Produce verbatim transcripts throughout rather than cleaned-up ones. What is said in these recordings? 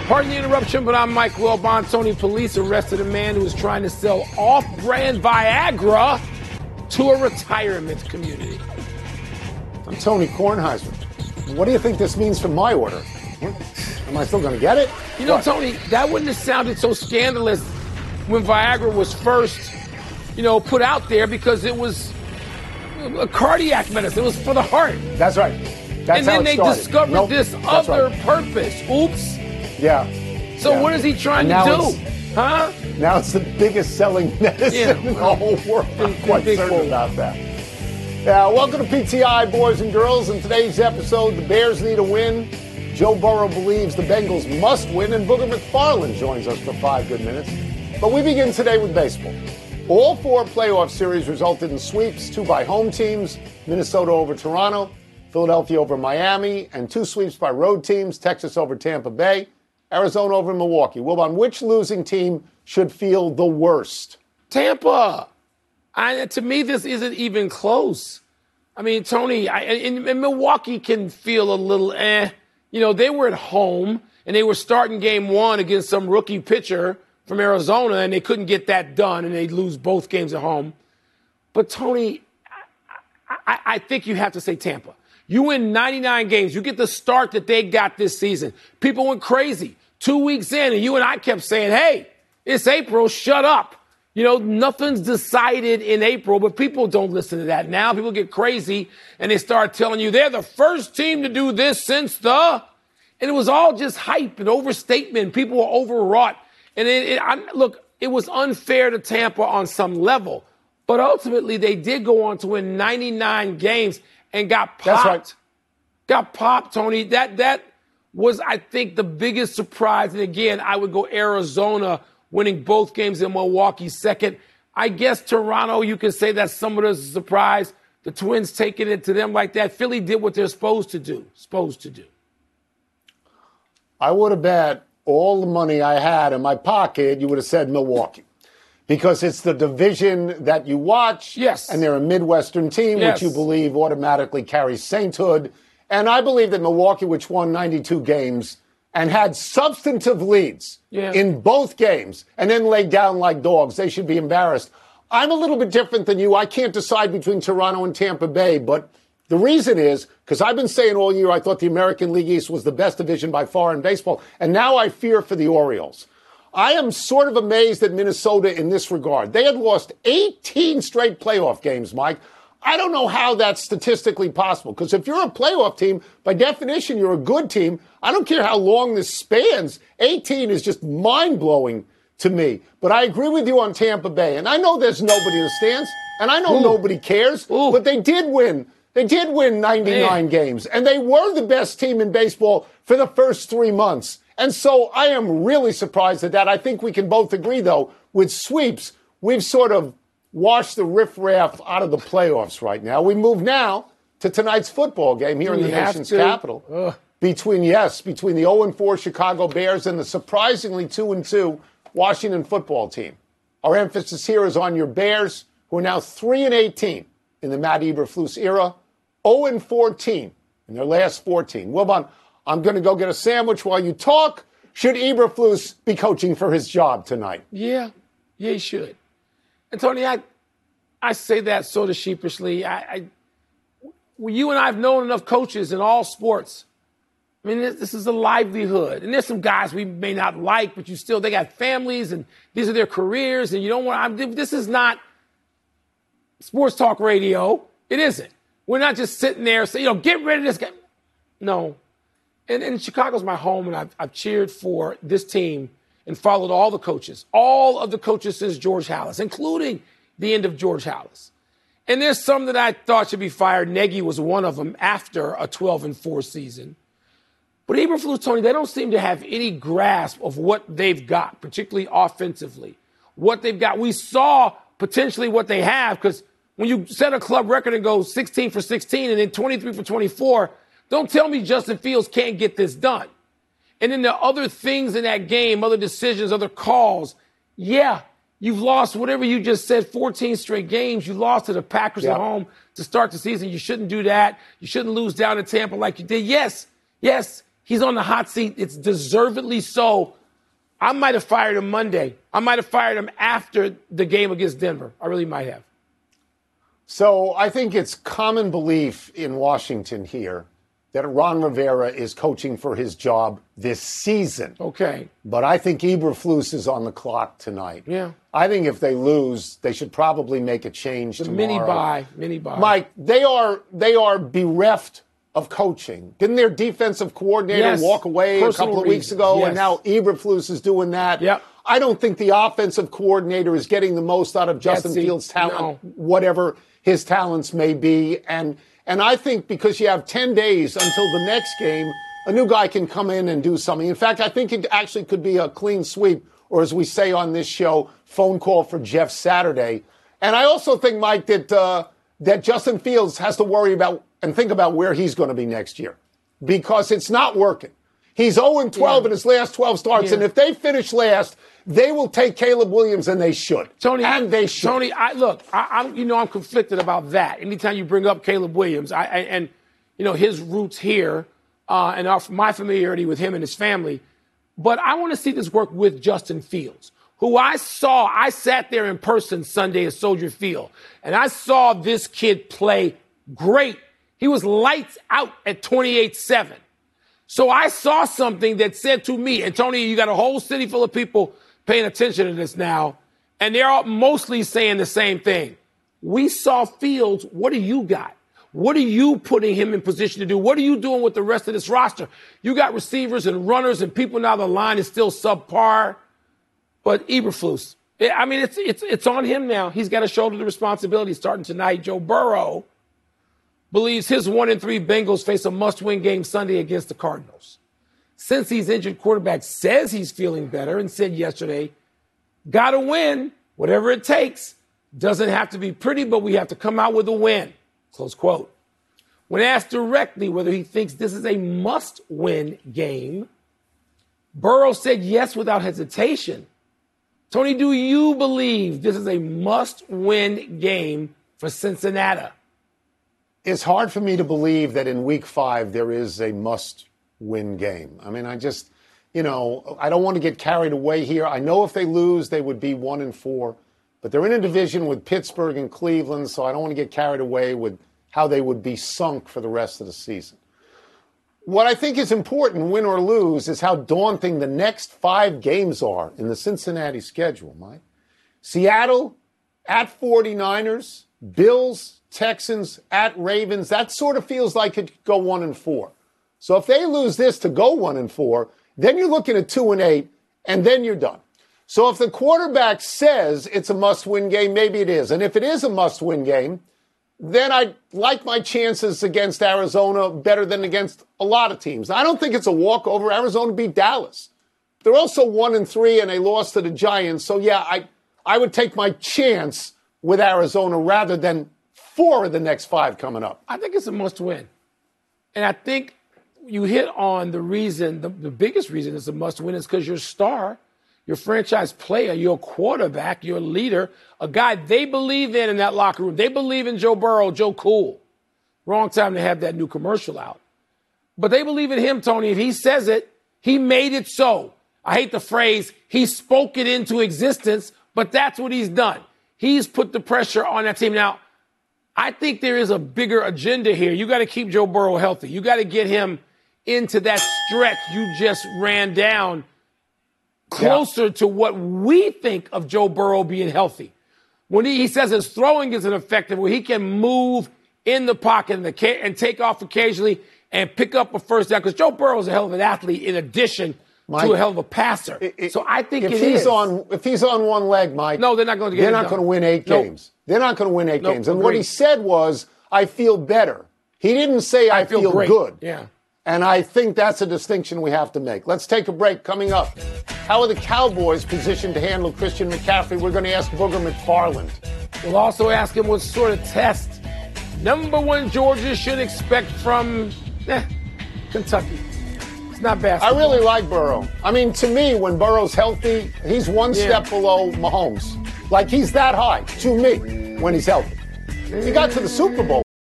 Pardon the interruption, but I'm Mike Wilbon. Tony, police arrested a man who was trying to sell off-brand Viagra to a retirement community. I'm Tony Kornheiser. What do you think this means for my order? Am I still going to get it? You know, what? Tony, that wouldn't have sounded so scandalous when Viagra was first, you know, put out there because it was a cardiac medicine. It was for the heart. That's right. That's and then they started. discovered nope, this other right. purpose. Oops. Yeah. So yeah. what is he trying and to do? Huh? Now it's the biggest selling medicine yeah. in the whole world. I'm quite big certain quote. about that. Yeah, welcome to P T I, boys and girls. In today's episode, the Bears need a win. Joe Burrow believes the Bengals must win, and Booger McFarland joins us for five good minutes. But we begin today with baseball. All four playoff series resulted in sweeps, two by home teams, Minnesota over Toronto, Philadelphia over Miami, and two sweeps by road teams, Texas over Tampa Bay, Arizona over Milwaukee. Wilbon, which losing team should feel the worst? Tampa. I, to me, this isn't even close. I mean, Tony, I, and, and Milwaukee can feel a little eh. You know, they were at home, and they were starting game one against some rookie pitcher from Arizona, and they couldn't get that done, and they lose both games at home. But, Tony, I, I, I think you have to say Tampa. You win ninety-nine games. You get the start that they got this season. People went crazy. Two weeks in, and you and I kept saying, hey, it's April, shut up. You know, nothing's decided in April, but people don't listen to that now. People get crazy, and they start telling you they're the first team to do this since the, and it was all just hype and overstatement. People were overwrought. And it, it, I, look, it was unfair to Tampa on some level, but ultimately they did go on to win ninety-nine games and got popped. That's right. Got popped, Tony. That, that was, I think, the biggest surprise. And again, I would go Arizona winning both games in Milwaukee second. I guess Toronto, you can say that's somewhat of a surprise. The Twins taking it to them like that. Philly did what they're supposed to do. Supposed to do. I would have bet all the money I had in my pocket, you would have said Milwaukee. Because it's the division that you watch. Yes. And they're a Midwestern team, Yes. which you believe automatically carries sainthood. And I believe that Milwaukee, which won ninety-two games and had substantive leads yeah. in both games and then laid down like dogs, they should be embarrassed. I'm a little bit different than you. I can't decide between Toronto and Tampa Bay, but the reason is because I've been saying all year I thought the American League East was the best division by far in baseball, and now I fear for the Orioles. I am sort of amazed at Minnesota in this regard. They had lost eighteen straight playoff games, Mike. I don't know how that's statistically possible, because if you're a playoff team, by definition, you're a good team. I don't care how long this spans. eighteen is just mind-blowing to me. But I agree with you on Tampa Bay, and I know there's nobody in the stands, and I know Ooh. nobody cares, Ooh. but they did win. They did win ninety-nine Man. games, and they were the best team in baseball for the first three months. And so I am really surprised at that. I think we can both agree, though, with sweeps, we've sort of washed the riffraff out of the playoffs right now. We move now to tonight's football game here Do in the we have nation's to? capital. Ugh. Between, yes, between the oh and four Chicago Bears and the surprisingly two and two Washington football team. Our emphasis here is on your Bears, who are now three and eighteen in the Matt Eberflus era, oh and fourteen in their last fourteen. Wilbon, I'm going to go get a sandwich while you talk. Should Eberflus be coaching for his job tonight? Yeah, yeah, he should. And Tony, I, I say that sort of sheepishly. I, I, well, you and I have known enough coaches in all sports. I mean, this, this is a livelihood, and there's some guys we may not like, but you still they got families, and these are their careers, and you don't want. I'm, this is not sports talk radio. It isn't. We're not just sitting there saying, you know, get rid of this guy. No. And, and Chicago's my home, and I've, I've cheered for this team and followed all the coaches, all of the coaches since George Halas, including the end of George Halas. And there's some that I thought should be fired. Nagy was one of them after a twelve and four season. But Eberflus, Tony, they don't seem to have any grasp of what they've got, particularly offensively. What they've got. We saw potentially what they have, because when you set a club record and go sixteen for sixteen and then twenty-three for twenty-four, don't tell me Justin Fields can't get this done. And then the other things in that game, other decisions, other calls, yeah, you've lost whatever you just said, fourteen straight games. You lost to the Packers yeah. at home to start the season. You shouldn't do that. You shouldn't lose down to Tampa like you did. Yes, yes, He's on the hot seat. It's deservedly so. I might have fired him Monday. I might have fired him after the game against Denver. I really might have. So I think it's common belief in Washington here that Ron Rivera is coaching for his job this season. Okay. But I think Eberflus is on the clock tonight. Yeah. I think if they lose, they should probably make a change the tomorrow. Mini buy, mini buy. Mike, they are they are bereft of coaching. Didn't their defensive coordinator yes. walk away Personal a couple of reasons. weeks ago, yes. and now Eberflus is doing that? Yep. I don't think the offensive coordinator is getting the most out of Justin Betsy, Fields' talent, no. whatever his talents may be. And and I think because you have ten days until the next game, a new guy can come in and do something. In fact, I think it actually could be a clean sweep, or as we say on this show, phone call for Jeff Saturday. And I also think, Mike, that uh, that Justin Fields has to worry about and think about where he's going to be next year, because it's not working. He's oh and twelve yeah. in his last twelve starts, yeah. and if they finish last, they will take Caleb Williams, and they should. Tony, and they should. Tony, I, look, I, I'm, you know, I'm conflicted about that. Anytime you bring up Caleb Williams, I, I and you know his roots here, uh, and our, my familiarity with him and his family, but I want to see this work with Justin Fields, who I saw. I sat there in person Sunday at Soldier Field, and I saw this kid play great. He was lights out at twenty-eight seven. So I saw something that said to me, and Tony, you got a whole city full of people paying attention to this now, and they're all mostly saying the same thing. We saw Fields. What do you got? What are you putting him in position to do? What are you doing with the rest of this roster? You got receivers and runners and people now. The line is still subpar, but Eberflus, I mean, it's it's it's on him now. He's got to shoulder the responsibility starting tonight. Joe Burrow believes his one and three Bengals face a must-win game Sunday against the Cardinals. Since he's injured, quarterback says he's feeling better and said yesterday, got to win, whatever it takes. Doesn't have to be pretty, but we have to come out with a win. Close quote. When asked directly whether he thinks this is a must-win game, Burrow said yes without hesitation. Tony, do you believe this is a must-win game for Cincinnati? It's hard for me to believe that in week five there is a must-win game. I mean, I just, you know, I don't want to get carried away here. I know if they lose, they would be one and four, but they're in a division with Pittsburgh and Cleveland, so I don't want to get carried away with how they would be sunk for the rest of the season. What I think is important, win or lose, is how daunting the next five games are in the Cincinnati schedule, Mike. Seattle at forty-niners, Bills, Texans at Ravens. That sort of feels like it could go one and four. So if they lose this to go one and four, then you're looking at two and eight, and then you're done. So if the quarterback says it's a must-win game, maybe it is. And if it is a must-win game, then I like my chances against Arizona better than against a lot of teams. I don't think it's a walkover. Arizona beat Dallas. They're also one and three, and they lost to the Giants. So yeah, I I would take my chance with Arizona rather than four of the next five coming up. I think it's a must-win. And I think you hit on the reason, the, the biggest reason it's a must-win is because your star, your franchise player, your quarterback, your leader, a guy they believe in in that locker room. They believe in Joe Burrow, Joe Cool. Wrong time to have that new commercial out. But they believe in him, Tony. If he says it, he made it so. I hate the phrase, he spoke it into existence, but that's what he's done. He's put the pressure on that team. Now, I think there is a bigger agenda here. You got to keep Joe Burrow healthy. You got to get him into that stretch you just ran down closer yeah. to what we think of Joe Burrow being healthy. When he, he says his throwing isn't effective, where he can move in the pocket and, the, and take off occasionally and pick up a first down, because Joe Burrow is a hell of an athlete in addition Mike, to a hell of a passer. It, it, so I think if it he's is. On, if he's on one leg, Mike, no, they're not going to get They're it not done. going to win eight nope. games. They're not going to win eight nope, games. And agreed. what he said was, I feel better. He didn't say I, I feel, feel great. good. Yeah. And I think that's a distinction we have to make. Let's take a break. Coming up, how are the Cowboys positioned to handle Christian McCaffrey? We're going to ask Booger McFarland. We'll also ask him what sort of test number one Georgia should expect from eh, Kentucky. It's not basketball. I really like Burrow. I mean, to me, when Burrow's healthy, he's one yeah. step below Mahomes. Like, he's that high, to me, when he's healthy. He got to the Super Bowl. P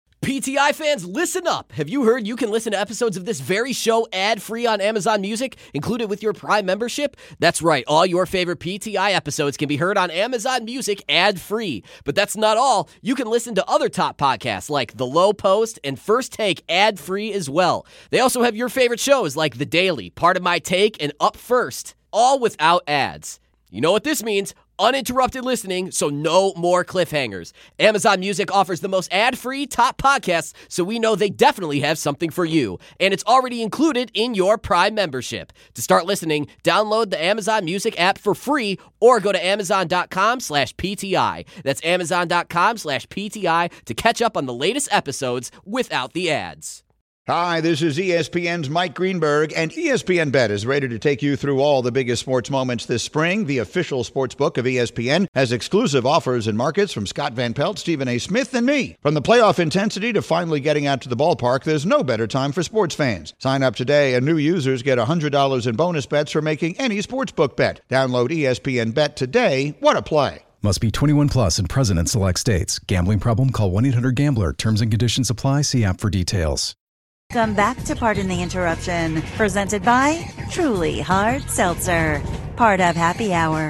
T I fans, listen up. Have you heard you can listen to episodes of this very show ad-free on Amazon Music, included with your Prime membership? That's right. All your favorite P T I episodes can be heard on Amazon Music ad-free. But that's not all. You can listen to other top podcasts like The Low Post and First Take ad-free as well. They also have your favorite shows like The Daily, Part of My Take, and Up First, all without ads. You know what this means? Uninterrupted listening, so no more cliffhangers. Amazon Music offers the most ad-free top podcasts, so we know they definitely have something for you. And it's already included in your Prime membership. To start listening, download the Amazon Music app for free or go to amazon.com slash PTI. That's amazon.com slash PTI to catch up on the latest episodes without the ads. Hi, this is E S P N's Mike Greenberg, and E S P N Bet is ready to take you through all the biggest sports moments this spring. The official sports book of E S P N has exclusive offers and markets from Scott Van Pelt, Stephen A. Smith, and me. From the playoff intensity to finally getting out to the ballpark, there's no better time for sports fans. Sign up today, and new users get one hundred dollars in bonus bets for making any sportsbook bet. Download E S P N Bet today. What a play. Must be twenty-one plus and present in select states. Gambling problem? Call one eight hundred gambler. Terms and conditions apply. See app for details. Come back to Pardon the Interruption, presented by Truly Hard Seltzer, part of Happy Hour.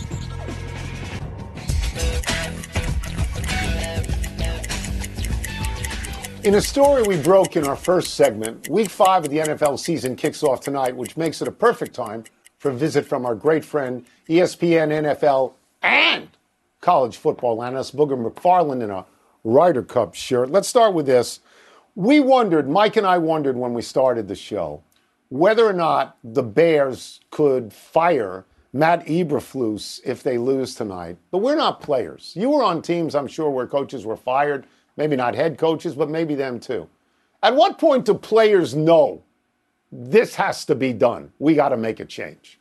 In a story we broke in our first segment, week five of the N F L season kicks off tonight, which makes it a perfect time for a visit from our great friend, E S P N, N F L, and college football analyst Booger McFarland in a Ryder Cup shirt. Let's start with this. We wondered, Mike and I wondered when we started the show, whether or not the Bears could fire Matt Eberflus if they lose tonight. But we're not players. You were on teams, I'm sure, where coaches were fired. Maybe not head coaches, but maybe them too. At what point do players know this has to be done? We got to make a change.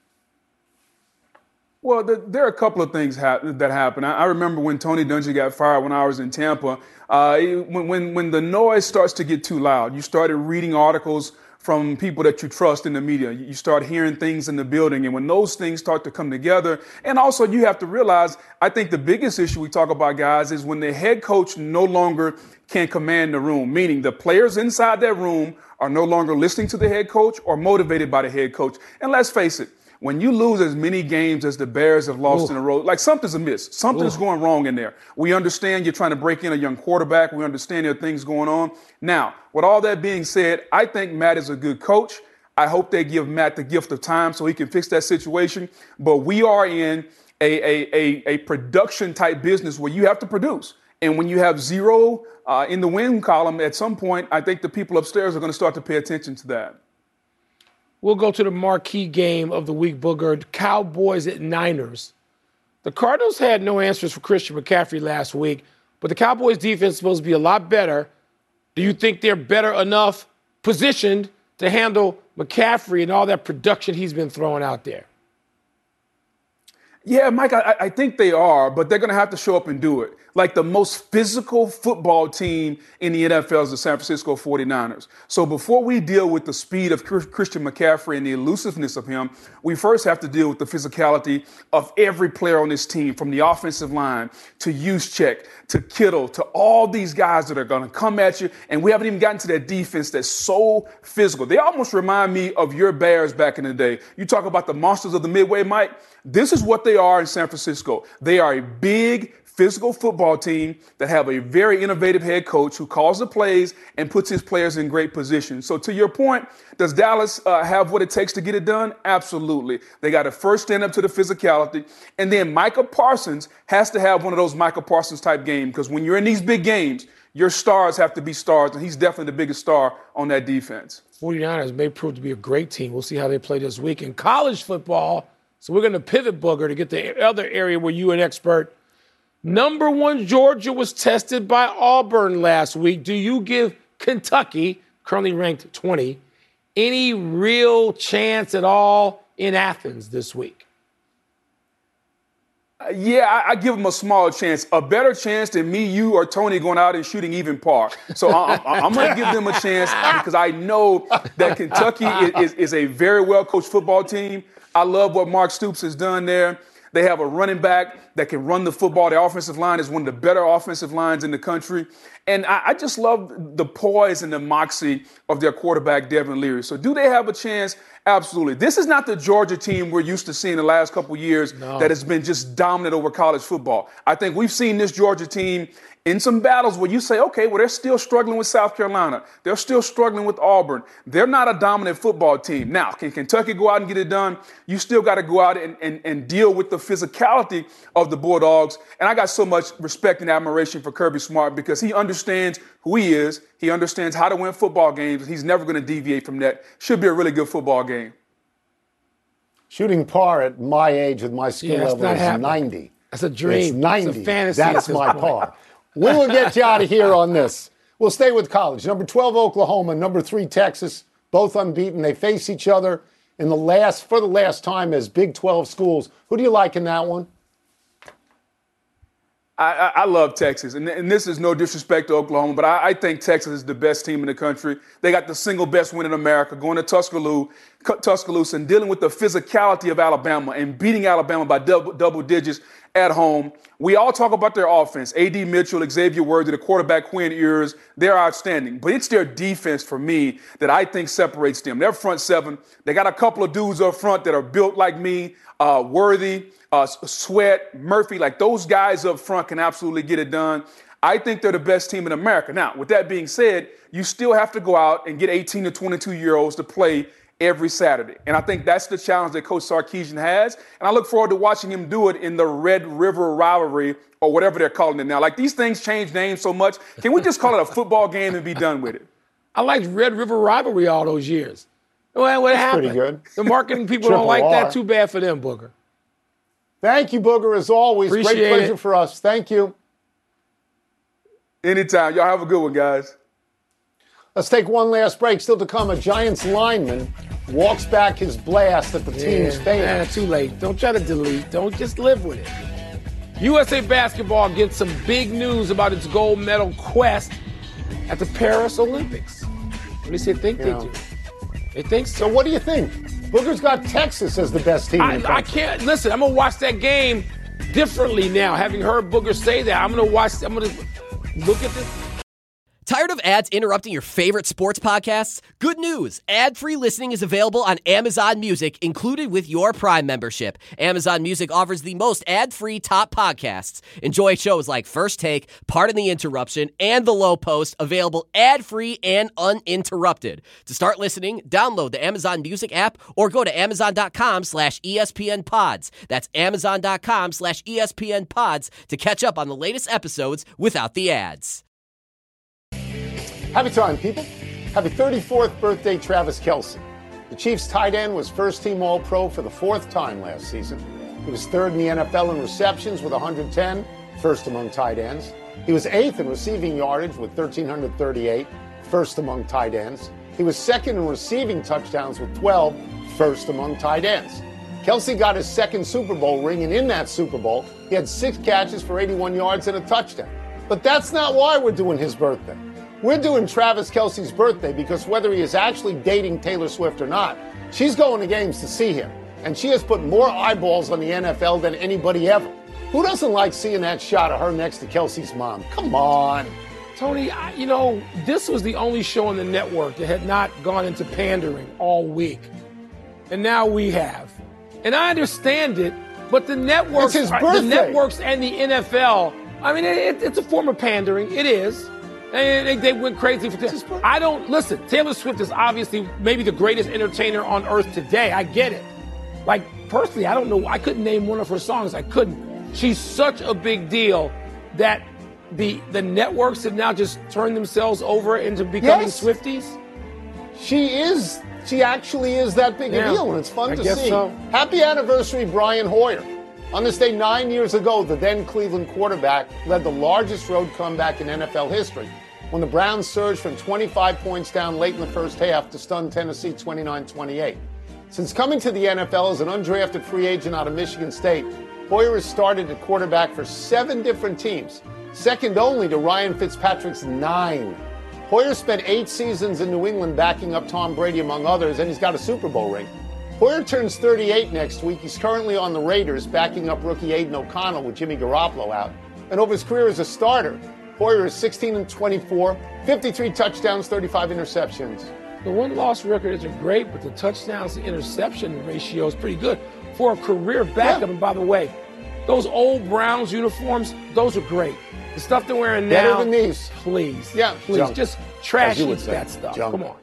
Well, the, there are a couple of things ha- that happen. I, I remember when Tony Dungy got fired when I was in Tampa. Uh, when, when when the noise starts to get too loud, you started reading articles from people that you trust in the media. You start hearing things in the building, and when those things start to come together, and also you have to realize, I think the biggest issue we talk about, guys, is when the head coach no longer can command the room, meaning the players inside that room are no longer listening to the head coach or motivated by the head coach. And let's face it, when you lose as many games as the Bears have lost Ooh. in a row, like something's amiss. Something's Ooh. going wrong in there. We understand you're trying to break in a young quarterback. We understand there are things going on. Now, with all that being said, I think Matt is a good coach. I hope they give Matt the gift of time so he can fix that situation. But we are in a, a, a, a production type business where you have to produce. And when you have zero uh, in the win column, at some point, I think the people upstairs are going to start to pay attention to that. We'll go to the marquee game of the week, Booger. Cowboys at Niners. The Cardinals had no answers for Christian McCaffrey last week, but the Cowboys defense is supposed to be a lot better. Do you think they're better enough positioned to handle McCaffrey and all that production he's been throwing out there? Yeah, Mike, I, I think they are, but they're going to have to show up and do it. Like the most physical football team in the N F L is the San Francisco forty-niners. So before we deal with the speed of Christian McCaffrey and the elusiveness of him, we first have to deal with the physicality of every player on this team, from the offensive line to Juszczyk to Kittle to all these guys that are going to come at you. And we haven't even gotten to that defense that's so physical. They almost remind me of your Bears back in the day. You talk about the monsters of the Midway, Mike. This is what they are in San Francisco. They are a big, physical football team that have a very innovative head coach who calls the plays and puts his players in great position. So to your point, does Dallas uh, have what it takes to get it done? Absolutely. They got to first stand up to the physicality. And then Micah Parsons has to have one of those Micah Parsons type games, because when you're in these big games, your stars have to be stars, and he's definitely the biggest star on that defense. forty-niners may prove to be a great team. We'll see how they play this week. In college football, so we're going to pivot, Booger, to get the other area where you're an expert. Number one, Georgia was tested by Auburn last week. Do you give Kentucky, currently ranked twentieth, any real chance at all in Athens this week? Uh, yeah, I, I give them a small chance, a better chance than me, you, or Tony going out and shooting even par. So I, I, I'm going to give them a chance because I know that Kentucky is, is, is a very well-coached football team. I love what Mark Stoops has done there. They have a running back that can run the football. Their offensive line is one of the better offensive lines in the country. And I, I just love the poise and the moxie of their quarterback, Devin Leary. So do they have a chance? Absolutely. This is not the Georgia team we're used to seeing the last couple of years no. that has been just dominant over college football. I think we've seen this Georgia team in some battles where you say, okay, well, they're still struggling with South Carolina. They're still struggling with Auburn. They're not a dominant football team. Now, can Kentucky go out and get it done? You still got to go out and, and, and deal with the physicality of the Bulldogs. And I got so much respect and admiration for Kirby Smart because he understands who he is. He understands how to win football games. He's never going to deviate from that. Should be a really good football game. Shooting par at my age with my skill yeah, level is happening. ninety. That's a dream. It's ninety. It's a fantasy. That's my par. We will get you out of here on this. We'll stay with college. Number twelve, Oklahoma. Number three, Texas. Both unbeaten. They face each other in the last, for the last time as Big twelve schools. Who do you like in that one? I, I love Texas, and, and this is no disrespect to Oklahoma, but I, I think Texas is the best team in the country. They got the single best win in America, going to Tuscaloosa, Tuscaloosa and dealing with the physicality of Alabama and beating Alabama by double, double digits at home. We all talk about their offense. A D Mitchell, Xavier Worthy, the quarterback, Quinn Ewers, they're outstanding. But it's their defense for me that I think separates them. Their front seven, they got a couple of dudes up front that are built like me, uh, Worthy, Uh, Sweat, Murphy, like those guys up front can absolutely get it done. I think they're the best team in America. Now, with that being said, you still have to go out and get eighteen to twenty-two-year-olds to play every Saturday. And I think that's the challenge that Coach Sarkisian has. And I look forward to watching him do it in the Red River rivalry or whatever they're calling it now. Like, these things change names so much. Can we just call it a football game and be done with it? I liked Red River rivalry all those years. Well, what that's happened? Pretty good. The marketing people don't like that. Too bad for them, Booger. Thank you, Booger, as always. Appreciate Great pleasure it. for us. Thank you. Anytime. Y'all have a good one, guys. Let's take one last break. Still to come, a Giants lineman walks back his blast at the Yeah, team's fans. nah, too late. Don't try to delete. Don't just live with it. U S A Basketball gets some big news about its gold medal quest at the Paris Olympics. At least they think You they know. do. They think so. So what do you think? Booger's got Texas as the best team in the I, country. I can't listen. I'm gonna watch that game differently now. Having heard Booger say that, I'm gonna watch. I'm gonna look at this. Tired of ads interrupting your favorite sports podcasts? Good news! Ad-free listening is available on Amazon Music, included with your Prime membership. Amazon Music offers the most ad-free top podcasts. Enjoy shows like First Take, Pardon the Interruption, and The Low Post, available ad-free and uninterrupted. To start listening, download the Amazon Music app or go to amazon.com slash ESPN pods. That's amazon.com slash ESPN pods to catch up on the latest episodes without the ads. Happy time, people. Happy thirty-fourth birthday, Travis Kelce. The Chiefs' tight end was first-team All-Pro for the fourth time last season. He was third in the N F L in receptions with one hundred ten, first among tight ends. He was eighth in receiving yardage with one thousand three hundred thirty-eight, first among tight ends. He was second in receiving touchdowns with twelve, first among tight ends. Kelce got his second Super Bowl ring, and in that Super Bowl, he had six catches for eighty-one yards and a touchdown. But that's not why we're doing his birthday. We're doing Travis Kelce's birthday because whether he is actually dating Taylor Swift or not, she's going to games to see him. And she has put more eyeballs on the N F L than anybody ever. Who doesn't like seeing that shot of her next to Kelce's mom? Come on. Tony, I, you know, this was the only show on the network that had not gone into pandering all week. And now we have. And I understand it, but the networks, It's his the birthday. networks and the N F L, I mean, it, it's a form of pandering. It is. And they, they went crazy for this. I don't, listen, Taylor Swift is obviously maybe the greatest entertainer on earth today. I get it. Like, personally, I don't know. I couldn't name one of her songs. I couldn't. She's such a big deal that the the networks have now just turned themselves over into becoming Yes. Swifties. She is, she actually is that big Yeah, a deal, and it's fun I to guess see. so. Happy anniversary, Brian Hoyer. On this day nine years ago, the then Cleveland quarterback led the largest road comeback in N F L history when the Browns surged from twenty-five points down late in the first half to stun Tennessee twenty-nine twenty-eight. Since coming to the N F L as an undrafted free agent out of Michigan State, Hoyer has started at quarterback for seven different teams, second only to Ryan Fitzpatrick's nine. Hoyer spent eight seasons in New England backing up Tom Brady, among others, and he's got a Super Bowl ring. Hoyer turns thirty-eight next week. He's currently on the Raiders, backing up rookie Aiden O'Connell with Jimmy Garoppolo out. And over his career as a starter, Hoyer is sixteen and twenty-four, fifty-three touchdowns, thirty-five interceptions. The win-loss record isn't great, but the touchdowns to interception ratio is pretty good for a career backup. Yeah. And by the way, those old Browns uniforms, those are great. The stuff they're wearing now, better than these. Please, Yeah, please, junk. just As trash you would say, that stuff. junk. Come on.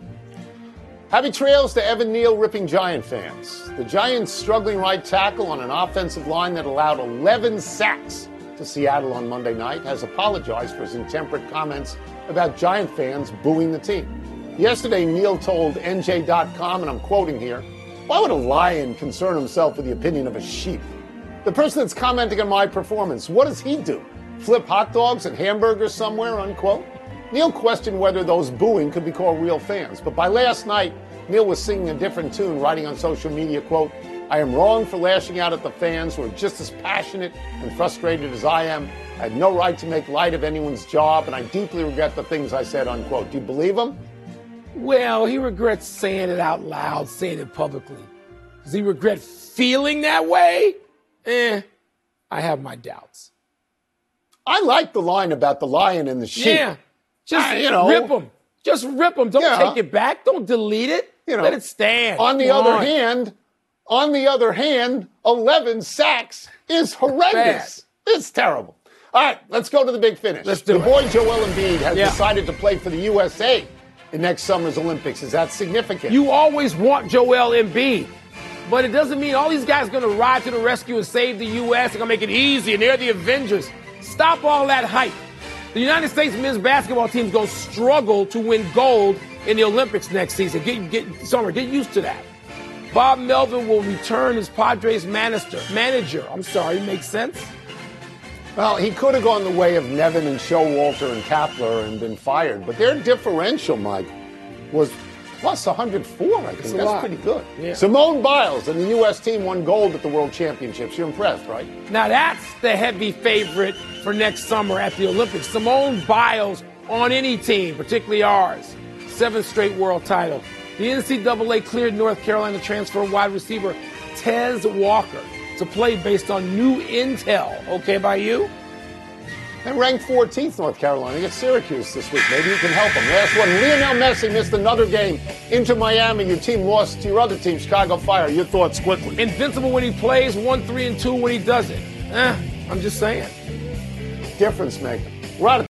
Happy trails to Evan Neal ripping Giant fans. The Giants' struggling right tackle on an offensive line that allowed eleven sacks to Seattle on Monday night has apologized for his intemperate comments about Giant fans booing the team. Yesterday, Neal told N J dot com, and I'm quoting here, "Why would a lion concern himself with the opinion of a sheep? The person that's commenting on my performance, what does he do? Flip hot dogs and hamburgers somewhere," unquote. Neal questioned whether those booing could be called real fans. But by last night, Neal was singing a different tune, writing on social media, quote, "I am wrong for lashing out at the fans who are just as passionate and frustrated as I am. I had no right to make light of anyone's job, and I deeply regret the things I said," unquote. Do you believe him? Well, he regrets saying it out loud, saying it publicly. Does he regret feeling that way? Eh, I have my doubts. I like the line about the lion and the sheep. Yeah, just Uh, you know. rip them. Just rip them. Don't Yeah. take it back. Don't delete it. You know, Let it stand. On the Come other on. hand, on the other hand, eleven sacks is horrendous. It's terrible. All right, let's go to the big finish. Let's do the it. boy Joel Embiid has Yeah. decided to play for the U S A in next summer's Olympics. Is that significant? You always want Joel Embiid, but it doesn't mean all these guys are going to ride to the rescue and save the U S. They're going to make it easy, and they're the Avengers. Stop all that hype. The United States men's basketball team is going to struggle to win gold in the Olympics next season. Get, get, Summer, get used to that. Bob Melvin will return as Padres manager. Manager, I'm sorry, makes sense? Well, he could have gone the way of Nevin and Showalter and Kapler and been fired, but their differential, Mike, was plus one hundred four. I think a that's lot. pretty good. Yeah. Simone Biles and the U S team won gold at the World Championships. You're impressed, right? Now that's the heavy favorite for next summer at the Olympics. Simone Biles on any team, particularly ours. Seventh straight world title. The N C double A cleared North Carolina transfer wide receiver Tez Walker to play based on new intel. Okay by you? And ranked fourteenth, North Carolina against Syracuse this week. Maybe you can help them. Last one, Lionel Messi missed another game into Miami. Your team lost to your other team, Chicago Fire. Your thoughts quickly. Invincible when he plays, one, three, and two when he doesn't. Eh, I'm just saying. Difference maker. We're out of